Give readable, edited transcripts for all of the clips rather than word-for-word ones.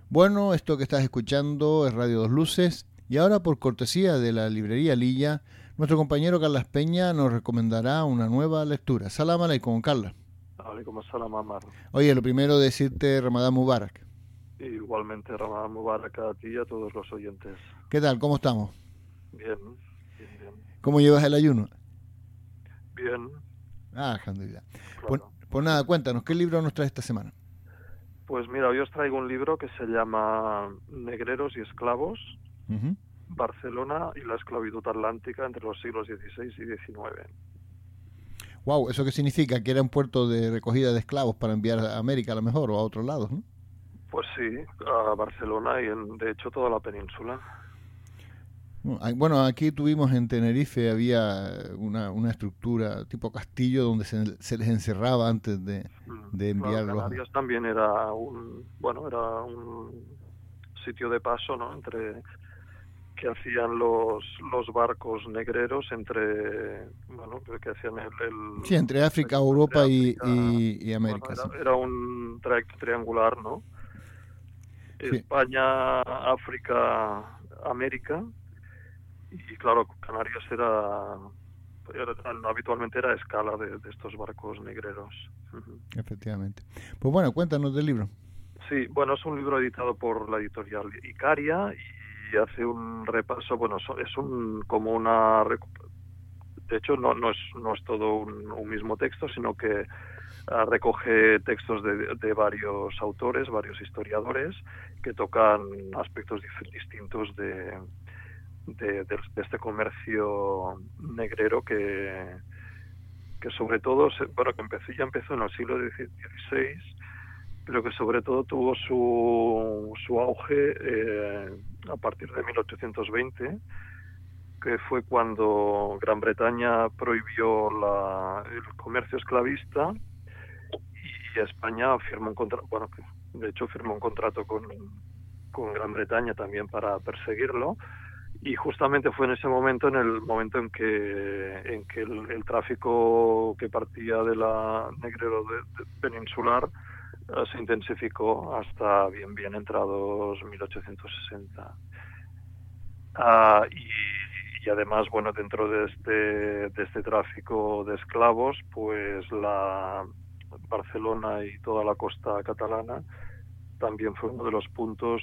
Bueno, esto que estás escuchando es Radio Dos Luces y ahora por cortesía de la librería Lilla, nuestro compañero Carlas Peña nos recomendará una nueva lectura. Salam aleikum, Carlas. Alaikum assalam, Amar. Oye, lo primero decirte Ramadán Mubarak. Igualmente, Ramadán Mubarak a ti y a todos los oyentes. ¿Qué tal? ¿Cómo estamos? Bien, bien, bien. ¿Cómo llevas el ayuno? Bien, Alhamdulillah. Pues, claro. pues nada, cuéntanos, ¿qué libro nos trae esta semana? Pues mira, hoy os traigo un libro que se llama Negreros y Esclavos, Uh-huh. Barcelona y la esclavitud atlántica entre los siglos XVI y XIX. Wow, ¿eso qué significa? Que era un puerto de recogida de esclavos para enviar a América a lo mejor o a otros lados, ¿no? Pues sí, a Barcelona y de hecho toda la península. Bueno, aquí tuvimos en Tenerife, había una estructura tipo castillo donde se les encerraba antes de Claro, enviarlos. Canarias también era era un sitio de paso, ¿no? Entre que hacían los barcos negreros que hacían Sí, entre el África, trayecto entre Europa África, y América, sí. era un trayecto triangular, ¿no? Sí, España, África, América, y claro, Canarias habitualmente era escala de estos barcos negreros. Ujú. efectivamente. Pues bueno, cuéntanos del libro. Sí, bueno, es un libro editado por la editorial Icaria y hace un repaso, bueno, es como de hecho no es todo un mismo texto, sino que recoge textos de varios autores, varios historiadores, que tocan aspectos distintos de este comercio negrero que sobre todo, ya empezó en el siglo XVI, pero que sobre todo tuvo su auge a partir de 1820, que fue cuando Gran Bretaña prohibió el comercio esclavista y España firmó un contrato, de hecho firmó un contrato con Gran Bretaña también para perseguirlo. Y justamente fue en ese momento, en el momento en que el tráfico que partía de la Negrero peninsular se intensificó hasta bien entrados 1860. Y además, bueno, dentro de este tráfico de esclavos, pues la Barcelona y toda la costa catalana también fue uno de los puntos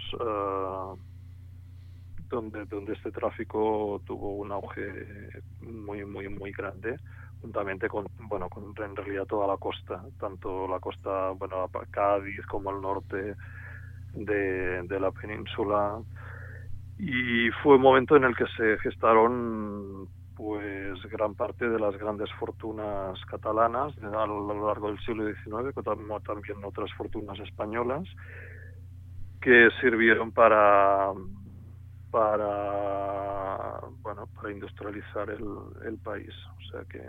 donde este tráfico tuvo un auge muy grande, juntamente con en realidad toda la costa, tanto la costa, bueno, Cádiz como el norte de la península. Y fue un momento en el que se gestaron pues gran parte de las grandes fortunas catalanas a lo largo del siglo XIX, como también otras fortunas españolas, que sirvieron para industrializar el país. O sea que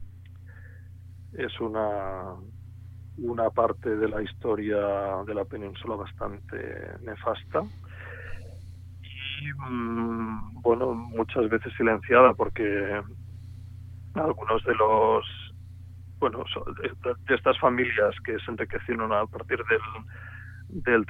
es una parte de la historia de la península bastante nefasta y, bueno, muchas veces silenciada porque algunos de estas familias que se enriquecieron a partir del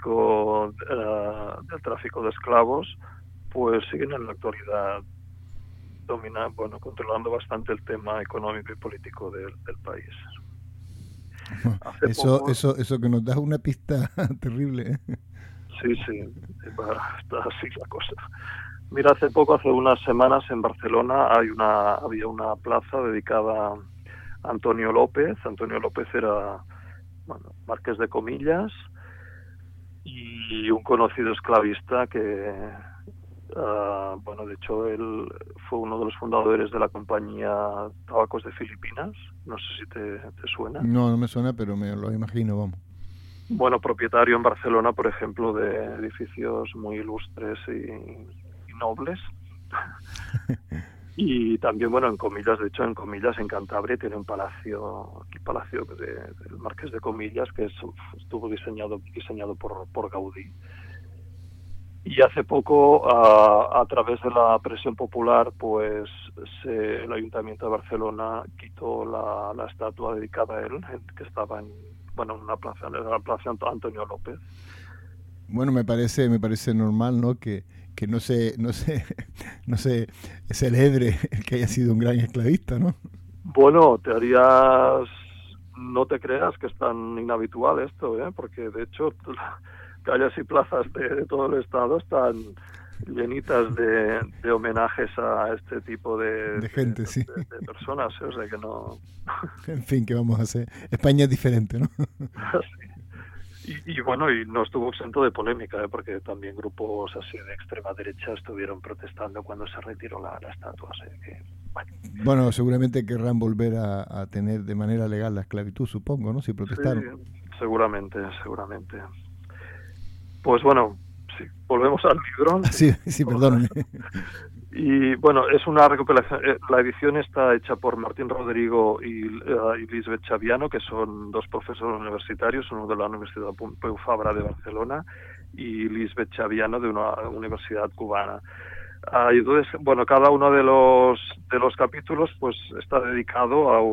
tráfico de esclavos, pues siguen en la actualidad controlando bastante el tema económico y político del país. Hace poco, Eso que nos da una pista terrible, ¿eh? sí, está así la cosa. Mira, hace unas semanas en Barcelona había una plaza dedicada a Antonio López. Antonio López era, bueno, marqués de Comillas y un conocido esclavista que, de hecho, él fue uno de los fundadores de la compañía Tabacos de Filipinas. No sé si te suena. No, no me suena, pero me lo imagino, vamos. Bueno, propietario en Barcelona, por ejemplo, de edificios muy ilustres y nobles. Y también, bueno, en Comillas, en Cantabria, tiene el palacio del Marqués de Comillas, que estuvo diseñado por Gaudí. Y hace poco, a través de la presión popular, pues el Ayuntamiento de Barcelona quitó la estatua dedicada a él, que estaba en una plaza, en la plaza Antonio López. Bueno, me parece normal, ¿no? Que no se celebre el que haya sido un gran esclavista, ¿no? Bueno, teorías, no te creas que es tan inhabitual esto, ¿eh? Porque de hecho calles y plazas de todo el estado están llenitas de homenajes a este tipo De gente, sí. de personas, ¿eh? O sea que no... En fin, ¿qué vamos a hacer? España es diferente, ¿no? Y bueno, y no estuvo exento de polémica, ¿eh? Porque también grupos así de extrema derecha estuvieron protestando cuando se retiró la estatua. Así que, bueno. Bueno, seguramente querrán volver a tener de manera legal la esclavitud, supongo, ¿no? Si protestaron. Sí, seguramente, seguramente. Pues bueno, sí, volvemos al libro. Ah, sí, sí, perdóname. Y bueno, es una recopilación. La edición está hecha por Martín Rodrigo y Lisbeth Xaviano, que son dos profesores universitarios, uno de la Universidad Pompeu Fabra de Barcelona y Lisbeth Xaviano de una universidad cubana. Entonces, bueno, cada uno de los capítulos pues está dedicado a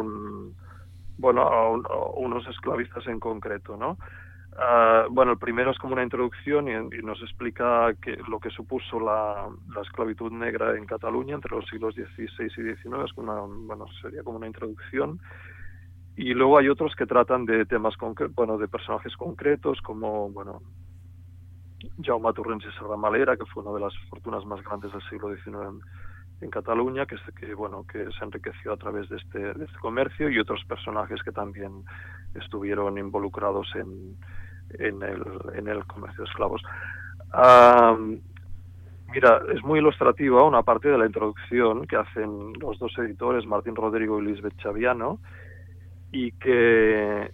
a unos esclavistas en concreto, ¿no? Bueno, el primero es como una introducción y nos explica lo que supuso la esclavitud negra en Cataluña entre los siglos XVI y XIX. Sería como una introducción. Y luego hay otros que tratan de temas de personajes concretos, como, Jaume Torrents i Serramalera, que fue una de las fortunas más grandes del siglo XIX en Cataluña, que se enriqueció a través de este comercio, y otros personajes que también estuvieron involucrados en el comercio de esclavos. Mira, es muy ilustrativa una parte de la introducción que hacen los dos editores, Martín Rodrigo y Lisbeth Xaviano, y que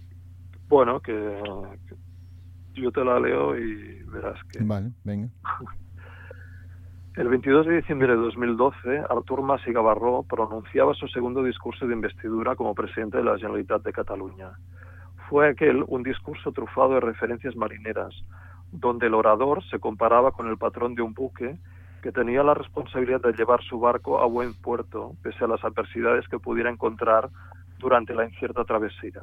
yo te la leo y verás que... Vale, venga. El 22 de diciembre de 2012, Artur Mas i Gavarró pronunciaba su segundo discurso de investidura como presidente de la Generalitat de Cataluña. Fue aquel un discurso trufado de referencias marineras, donde el orador se comparaba con el patrón de un buque que tenía la responsabilidad de llevar su barco a buen puerto, pese a las adversidades que pudiera encontrar durante la incierta travesía.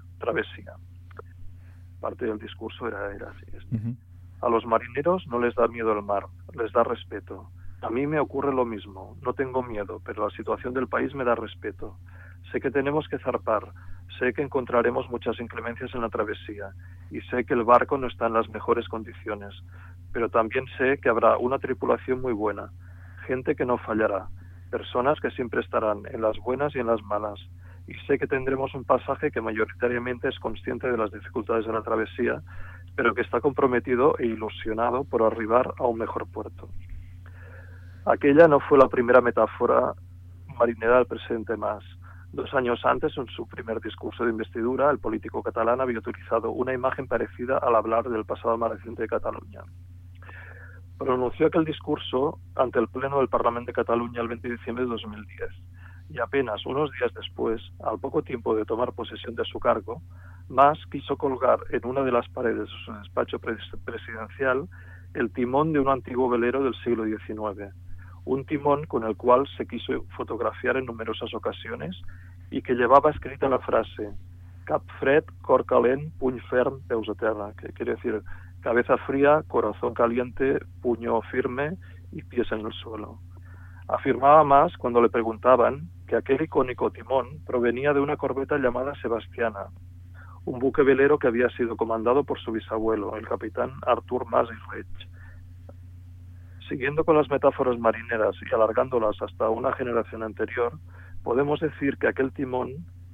Parte del discurso era así. Uh-huh. A los marineros no les da miedo el mar, les da respeto. A mí me ocurre lo mismo, no tengo miedo, pero la situación del país me da respeto. Sé que tenemos que zarpar, sé que encontraremos muchas inclemencias en la travesía y sé que el barco no está en las mejores condiciones, pero también sé que habrá una tripulación muy buena, gente que no fallará, personas que siempre estarán en las buenas y en las malas, y sé que tendremos un pasaje que mayoritariamente es consciente de las dificultades de la travesía, pero que está comprometido e ilusionado por arribar a un mejor puerto. Aquella no fue la primera metáfora marinera del presidente Mas. 2 años antes, en su primer discurso de investidura, el político catalán había utilizado una imagen parecida al hablar del pasado más reciente de Cataluña. Pronunció aquel discurso ante el Pleno del Parlamento de Cataluña el 20 de diciembre de 2010. Y apenas unos días después, al poco tiempo de tomar posesión de su cargo, Mas quiso colgar en una de las paredes de su despacho presidencial el timón de un antiguo velero del siglo XIX. Un timón con el cual se quiso fotografiar en numerosas ocasiones y que llevaba escrita la frase «Cap fred, cor calent, puny ferm, peus a terra», que quiere decir cabeza fría, corazón caliente, puño firme y pies en el suelo. Afirmaba Mas cuando le preguntaban que aquel icónico timón provenía de una corbeta llamada Sebastiana, un buque velero que había sido comandado por su bisabuelo, el capitán Artur Mas i Reig. Siguiendo con las metáforas marineras y alargándolas hasta una generación anterior, podemos decir que aquel timón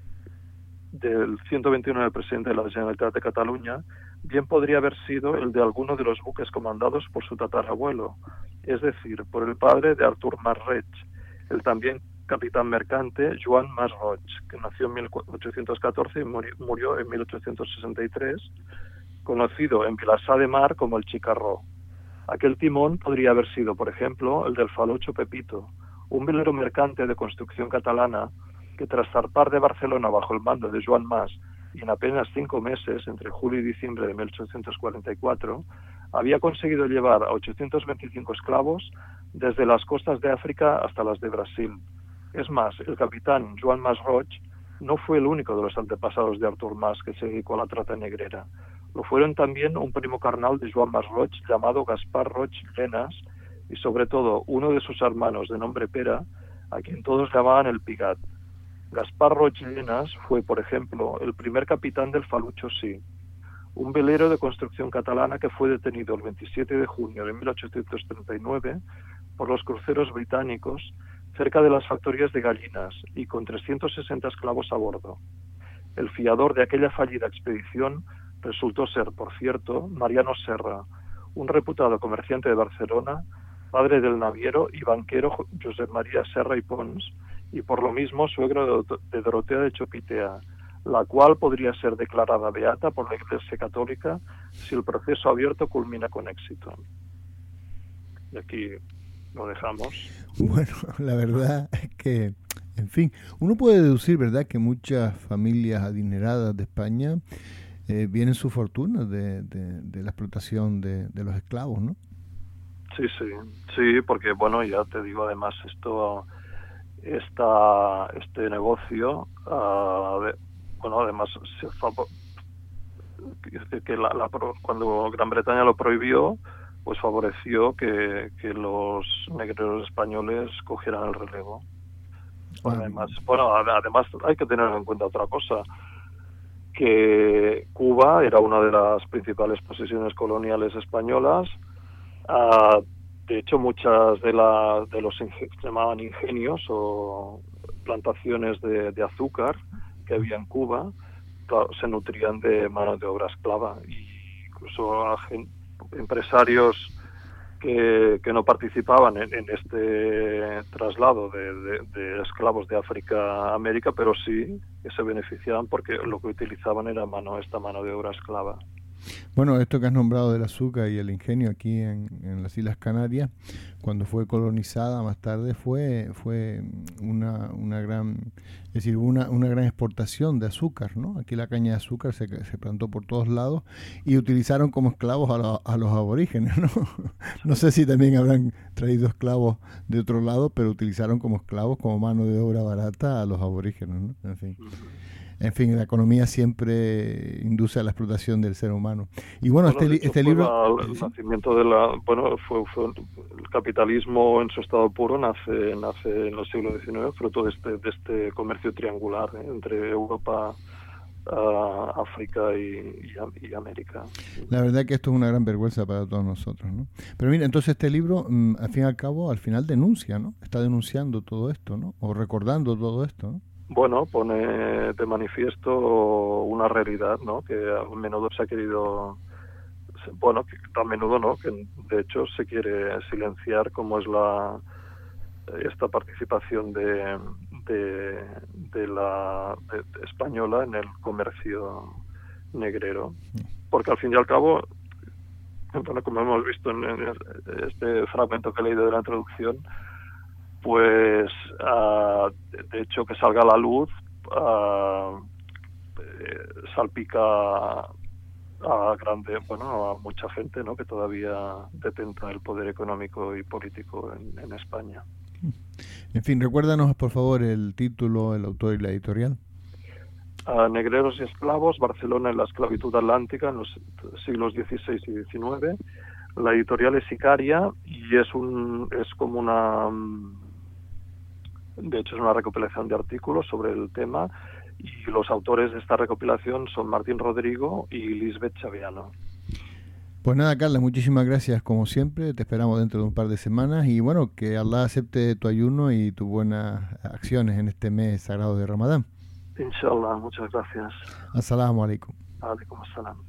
del 121 del presidente de la Generalitat de Cataluña bien podría haber sido el de alguno de los buques comandados por su tatarabuelo, es decir, por el padre de Artur Mas Reig, el también capitán mercante Joan Mas Roig, que nació en 1814 y murió en 1863, conocido en Vilassar de Mar como el Chicarró. Aquel timón podría haber sido, por ejemplo, el del Falocho Pepito, un velero mercante de construcción catalana que tras zarpar de Barcelona bajo el mando de Joan Mas y en apenas 5 meses, entre julio y diciembre de 1844, había conseguido llevar a 825 esclavos desde las costas de África hasta las de Brasil. Es más, el capitán Joan Mas Roig no fue el único de los antepasados de Artur Mas que se dedicó a la trata negrera. Lo fueron también un primo carnal de Joan Masroig llamado Gaspar Roig Llenas y sobre todo uno de sus hermanos de nombre Pera, a quien todos llamaban el Pigat. Gaspar Roig Llenas fue, por ejemplo, el primer capitán del Falucho Sí, un velero de construcción catalana que fue detenido el 27 de junio de 1839 por los cruceros británicos cerca de las factorías de Gallinas y con 360 esclavos a bordo. El fiador de aquella fallida expedición resultó ser, por cierto, Mariano Serra, un reputado comerciante de Barcelona, padre del naviero y banquero Josep María Serra y Pons, y por lo mismo suegro de Dorotea de Chopitea, la cual podría ser declarada beata por la Iglesia Católica si el proceso abierto culmina con éxito. Y aquí lo dejamos. Bueno, la verdad es que, en fin, uno puede deducir, ¿verdad?, que muchas familias adineradas de España vienen su fortuna de la explotación de los esclavos, ¿no? Sí, porque bueno, ya te digo, además este negocio, bueno, además cuando Gran Bretaña lo prohibió, pues favoreció que los negreros españoles cogieran el relevo. Además hay que tener en cuenta otra cosa, que Cuba era una de las principales posesiones coloniales españolas. De hecho, muchas de los se llamaban ingenios o plantaciones de azúcar que había en Cuba, claro, se nutrían de mano de obra esclava. Y incluso empresarios que no participaban en este traslado de esclavos de África a América, pero sí que se beneficiaban porque lo que utilizaban era esta mano de obra esclava. Bueno, esto que has nombrado del azúcar y el ingenio aquí en las Islas Canarias, cuando fue colonizada más tarde fue una gran, es decir, una gran exportación de azúcar, ¿no? Aquí la caña de azúcar se plantó por todos lados y utilizaron como esclavos a los aborígenes, ¿no? No sé si también habrán traído esclavos de otro lado, pero utilizaron como esclavos, como mano de obra barata a los aborígenes, ¿no? En fin, la economía siempre induce a la explotación del ser humano. Y bueno, este libro... El nacimiento fue el capitalismo en su estado puro nace en el siglo XIX, fruto de este comercio triangular entre Europa, África y América. La verdad que esto es una gran vergüenza para todos nosotros, ¿no? Pero mira, entonces este libro, al fin y al cabo, al final denuncia, ¿no? Está denunciando todo esto, ¿no? O recordando todo esto, ¿no? Bueno, pone de manifiesto una realidad, ¿no? Que a menudo se ha querido, bueno, que a menudo no, que de hecho se quiere silenciar, como es esta participación de española en el comercio negrero, porque al fin y al cabo, bueno, como hemos visto en este fragmento que he leído de la introducción, pues de hecho que salga a la luz salpica a mucha gente, ¿no?, que todavía detenta el poder económico y político en España. En fin, recuérdanos por favor el título, el autor y la editorial. Negreros y esclavos, Barcelona en la esclavitud atlántica en los siglos XVI y XIX. La editorial es Icaria y es como de hecho es una recopilación de artículos sobre el tema, y los autores de esta recopilación son Martín Rodrigo y Lisbeth Chaviano. Pues nada, Carla, muchísimas gracias como siempre, te esperamos dentro de un par de semanas y bueno, que Allah acepte tu ayuno y tus buenas acciones en este mes sagrado de Ramadán. Inshallah, muchas gracias. As-salamu alaykum. Alaikum assalam.